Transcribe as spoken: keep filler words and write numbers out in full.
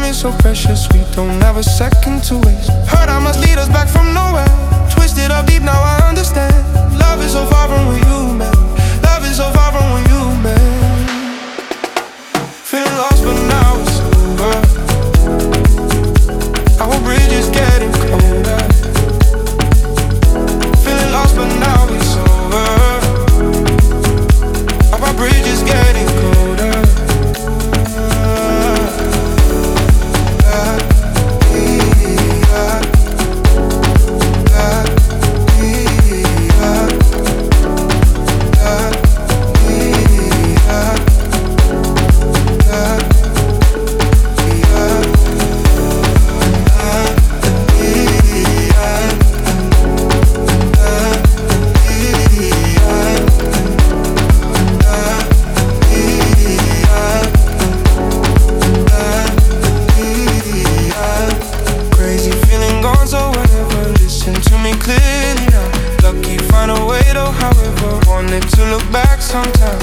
is so precious, we don't have a second to waste. Hurt, I must lead us back from nowhere. Twisted up deep, now I understand. Love is so far from where you, man. Love is so far from where you, man. Feeling lost, but now it's over. Our bridge is getting colder. Feeling lost, but now it's over. Our bridge is getting colder. Clearly now, lucky find a way though. However, wanted to look back sometimes.